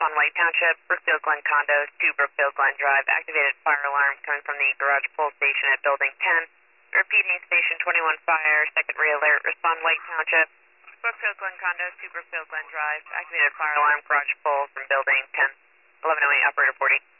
respond White Township, Brookfield Glen Condos to Brookfield Glen Drive. Activated fire alarm coming from the garage pole station at Building 10. Repeating Station 21 fire, second re-alert, respond White Township, Brookfield Glen Condos to Brookfield Glen Drive. Activated fire alarm, garage pole from Building 10. 1108, operator 40.